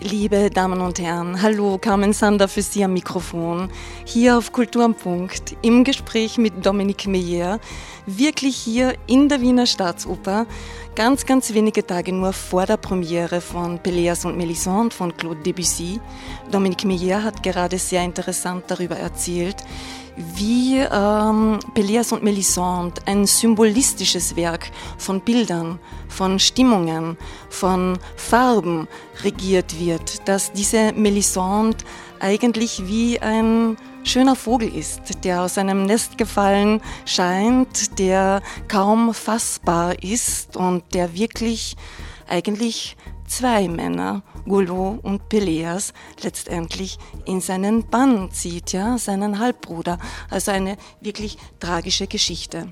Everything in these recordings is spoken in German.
Liebe Damen und Herren, hallo, Carmen Sander für Sie am Mikrofon, hier auf Kultur am Punkt, im Gespräch mit Dominique Meyer, wirklich hier in der Wiener Staatsoper, ganz wenige Tage nur vor der Premiere von Pelléas und Mélisande von Claude Debussy. Dominique Meyer hat gerade sehr interessant darüber erzählt, wie Pelléas und Mélisande ein symbolistisches Werk von Bildern, von Stimmungen, von Farben regiert wird, dass diese Mélisande eigentlich wie ein schöner Vogel ist, der aus einem Nest gefallen scheint, der kaum fassbar ist und der wirklich eigentlich zwei Männer, Goulot und Pelléas, letztendlich in seinen Bann zieht, ja, seinen Halbbruder. Also eine wirklich tragische Geschichte.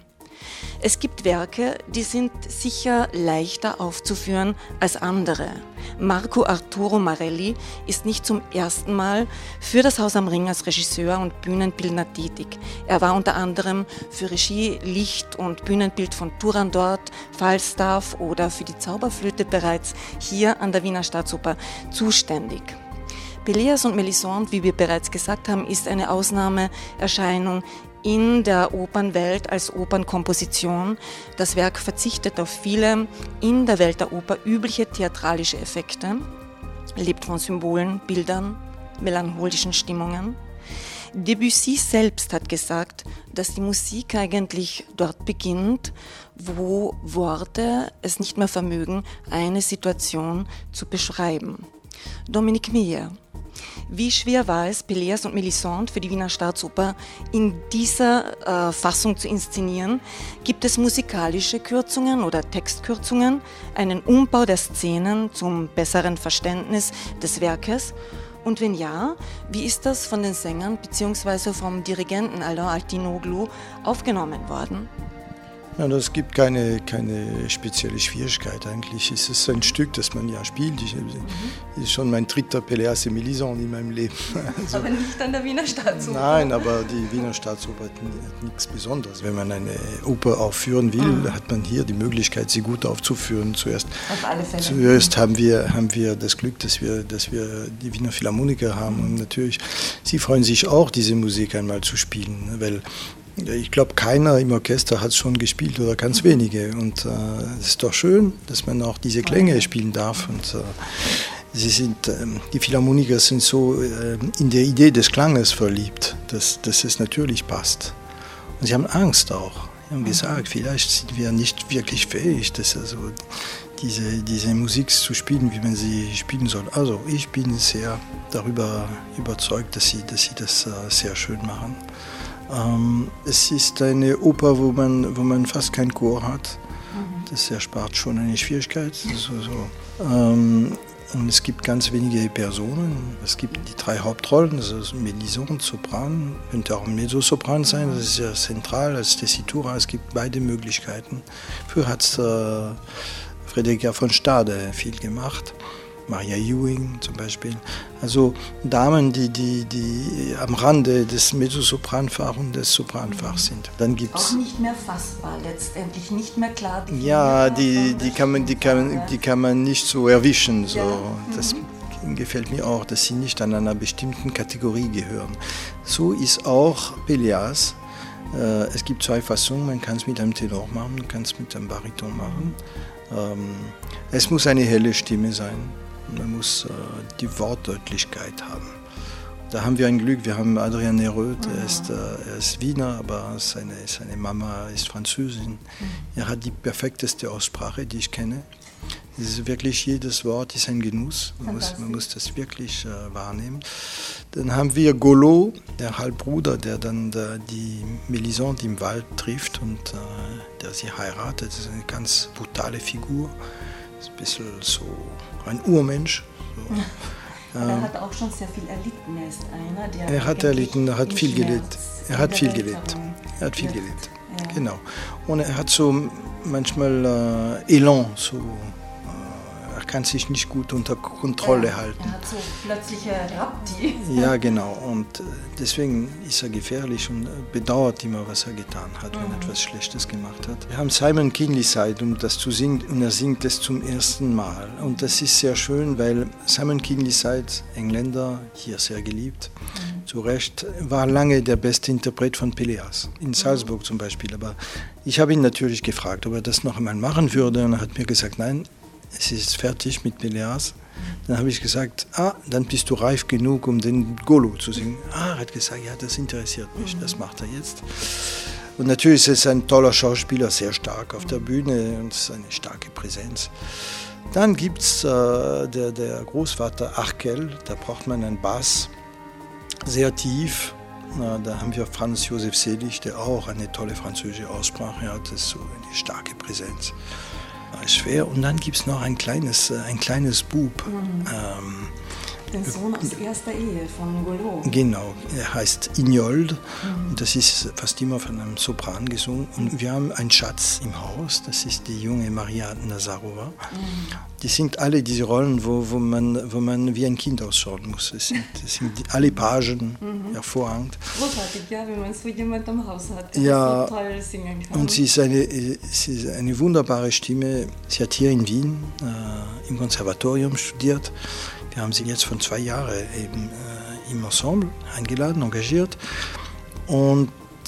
Es gibt Werke, die sind sicher leichter aufzuführen als andere. Marco Arturo Marelli ist nicht zum ersten Mal für das Haus am Ring als Regisseur und Bühnenbildner tätig. Er war unter anderem für Regie, Licht und Bühnenbild von Turandot, Falstaff oder für die Zauberflöte bereits hier an der Wiener Staatsoper zuständig. Pelléas und Mélisande, wie wir bereits gesagt haben, ist eine Ausnahmeerscheinung in der Opernwelt als Opernkomposition. Das Werk verzichtet auf viele in der Welt der Oper übliche theatralische Effekte, lebt von Symbolen, Bildern, melancholischen Stimmungen. Debussy selbst hat gesagt, dass die Musik eigentlich dort beginnt, wo Worte es nicht mehr vermögen, eine Situation zu beschreiben. Dominique Meyer. Wie schwer war es, Pelléas und Mélisande für die Wiener Staatsoper in dieser Fassung zu inszenieren? Gibt es musikalische Kürzungen oder Textkürzungen, einen Umbau der Szenen zum besseren Verständnis des Werkes? Und wenn ja, wie ist das von den Sängern bzw. vom Dirigenten Alain Altinoglu aufgenommen worden? Ja, das gibt keine spezielle Schwierigkeit. Eigentlich ist es ein Stück, das man ja spielt. Ist schon mein dritter Pelléas et Mélisande in meinem Leben. Also, aber nicht an der Wiener Staatsoper? Nein, aber die Wiener Staatsoper hat nichts Besonderes. Wenn man eine Oper aufführen will, hat man hier die Möglichkeit, sie gut aufzuführen. Zuerst haben wir das Glück, dass wir die Wiener Philharmoniker haben. Und natürlich, sie freuen sich auch, diese Musik einmal zu spielen, weil ich glaube, keiner im Orchester hat es schon gespielt oder ganz wenige. Und es ist doch schön, dass man auch diese Klänge spielen darf. Und die Philharmoniker sind so in der Idee des Klanges verliebt, dass es natürlich passt. Und sie haben Angst auch. Sie haben gesagt, vielleicht sind wir nicht wirklich fähig, diese Musik zu spielen, wie man sie spielen soll. Also ich bin sehr darüber überzeugt, dass sie das sehr schön machen. Es ist eine Oper, wo man fast keinen Chor hat. Das erspart schon eine Schwierigkeit. Und es gibt ganz wenige Personen. Es gibt die drei Hauptrollen, also Mélisande, Sopran, könnte auch ein Mezzosopran sein, das ist ja zentral als Tessitura. Es gibt beide Möglichkeiten. Früher hat Friederike von Stade viel gemacht. Maria Ewing zum Beispiel. Also Damen, die am Rande des Mezzosopranfachs und des Sopranfachs sind. Dann gibt's auch nicht mehr fassbar, letztendlich nicht mehr klar. Die kann man nicht so erwischen. So. Ja. Das gefällt mir auch, dass sie nicht an einer bestimmten Kategorie gehören. So ist auch Pelléas. Es gibt zwei Fassungen, man kann es mit einem Tenor machen, man kann es mit einem Bariton machen. Es muss eine helle Stimme sein. Man muss die Wortdeutlichkeit haben. Da haben wir ein Glück, wir haben Adrien Nereux, er ist Wiener, aber seine Mama ist Französin. Er hat die perfekteste Aussprache, die ich kenne. Es ist wirklich, jedes Wort ist ein Genuss, man muss das wirklich wahrnehmen. Dann haben wir Goulot, der Halbbruder, der dann die Mélisande im Wald trifft und der sie heiratet. Das ist eine ganz brutale Figur. Ein bisschen so ein Urmensch. So. Er hat auch schon sehr viel erlitten. Er ist einer, der er hat erlitten, er hat viel gelitten. Er hat viel gelitten. Ja. Genau. Und er hat so manchmal Elan, so. Er kann sich nicht gut unter Kontrolle halten. Er hat so plötzliche Rapti. Ja, genau. Und deswegen ist er gefährlich und bedauert immer, was er getan hat, wenn er etwas Schlechtes gemacht hat. Wir haben Simon Kingsley Zeit, um das zu singen, und er singt es zum ersten Mal. Und das ist sehr schön, weil Simon Kingsley Zeit, Engländer, hier sehr geliebt, zu Recht, war lange der beste Interpret von Pelléas, in Salzburg zum Beispiel. Aber ich habe ihn natürlich gefragt, ob er das noch einmal machen würde, und er hat mir gesagt, nein, es ist fertig mit Pelléas. Dann habe ich gesagt, dann bist du reif genug, um den Golo zu singen. Er hat gesagt, ja, das interessiert mich, das macht er jetzt. Und natürlich ist er ein toller Schauspieler, sehr stark auf der Bühne und ist eine starke Präsenz. Dann gibt es der Großvater Achkel, da braucht man einen Bass, sehr tief. Da haben wir Franz Josef Selig, der auch eine tolle französische Aussprache hat, das ist so eine starke Präsenz. Schwer. Und dann gibt es noch ein kleines Bub. Den Sohn aus erster Ehe von Golo. Genau, er heißt Ignold und das ist fast immer von einem Sopran gesungen. Und wir haben einen Schatz im Haus, das ist die junge Maria Nazarova. Die singt alle diese Rollen, wo man wie ein Kind ausschauen muss. Das sind alle Pagen, hervorragend. Großartig, ja, wenn man so jemand am Haus hat, der ja, so toll singen kann. Und sie ist eine wunderbare Stimme. Sie hat hier in Wien im Konservatorium studiert. Wir haben sie jetzt von 2 Jahren eben im Ensemble eingeladen, engagiert. Und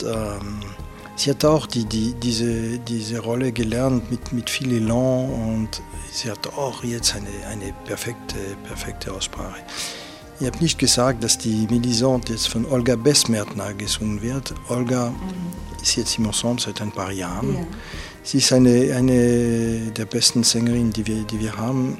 sie hat auch diese Rolle gelernt mit viel Elan und sie hat auch jetzt eine perfekte Aussprache. Ich habe nicht gesagt, dass die Mélisande jetzt von Olga Besmertner gesungen wird. Olga ist jetzt im Ensemble seit ein paar Jahren. Ja. Sie ist eine der besten Sängerinnen, die wir haben.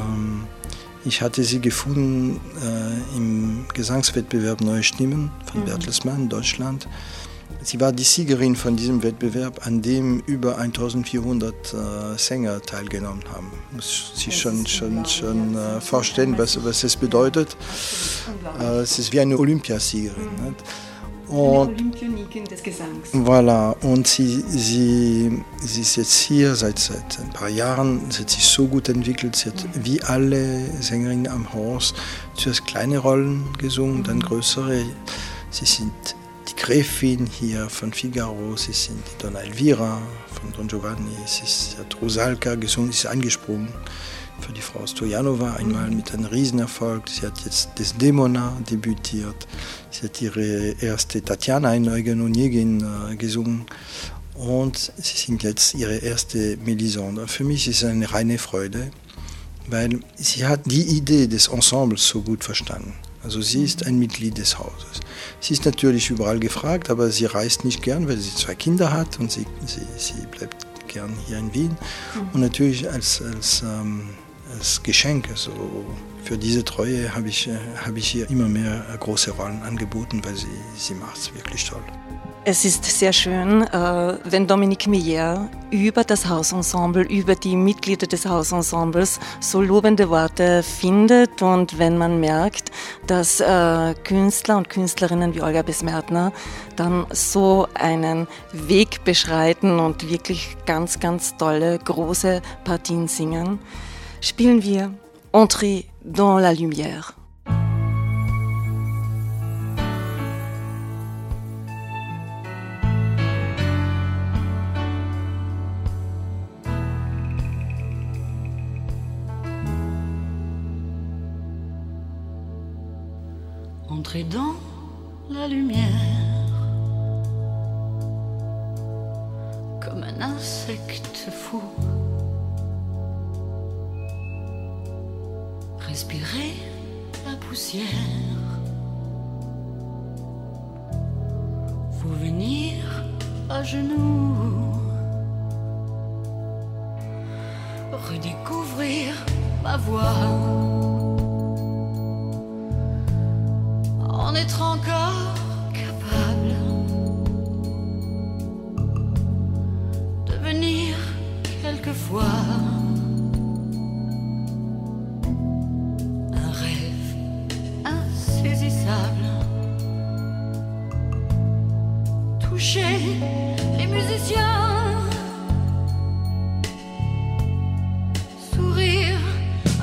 Ich hatte sie gefunden im Gesangswettbewerb Neue Stimmen von Bertelsmann, Deutschland. Sie war die Siegerin von diesem Wettbewerb, an dem über 1400 Sänger teilgenommen haben. Muss sich schon vorstellen, was es bedeutet. Es ist wie eine Olympiasiegerin. Nicht? Und eine Olympionikin des Gesangs. Voilà, und sie ist jetzt hier seit ein paar Jahren, sie hat sich so gut entwickelt, sie hat wie alle Sängerinnen am Haus zuerst kleine Rollen gesungen, dann größere. Sie sind die Gräfin hier von Figaro, sie sind die Donna Elvira von Don Giovanni, sie hat Rusalka gesungen, sie ist eingesprungen für die Frau Stojanova, einmal mit einem Riesenerfolg. Sie hat jetzt Desdemona debütiert. Sie hat ihre erste Tatjana in Eugen Onegin gesungen. Und sie singt jetzt ihre erste Mélisande. Für mich ist es eine reine Freude, weil sie hat die Idee des Ensembles so gut verstanden. Also sie ist ein Mitglied des Hauses. Sie ist natürlich überall gefragt, aber sie reist nicht gern, weil sie 2 Kinder hat und sie bleibt gern hier in Wien. Und natürlich als Geschenk, also für diese Treue habe ich hier immer mehr große Rollen angeboten, weil sie macht es wirklich toll. Es ist sehr schön, wenn Dominique Meyer über das Hausensemble, über die Mitglieder des Hausensembles so lobende Worte findet und wenn man merkt, dass Künstler und Künstlerinnen wie Olga Besmertner dann so einen Weg beschreiten und wirklich ganz, ganz tolle, große Partien singen, spielen wir Entrée dans la lumière. Entrez dans la lumière comme un insecte fou. Respirez la poussière. Vous venir à genoux. Redécouvrir ma voix. En être encore capable de venir quelquefois un rêve insaisissable, toucher les musiciens, sourire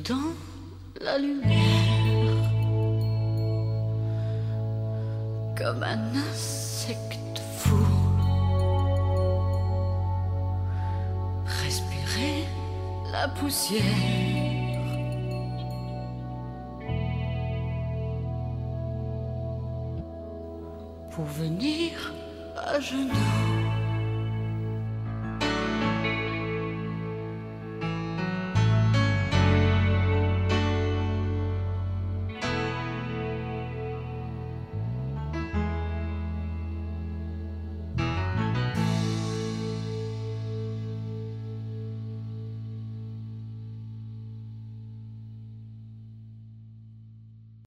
dans la lumière, comme un insecte fou. Respirer la poussière, pour venir à genoux.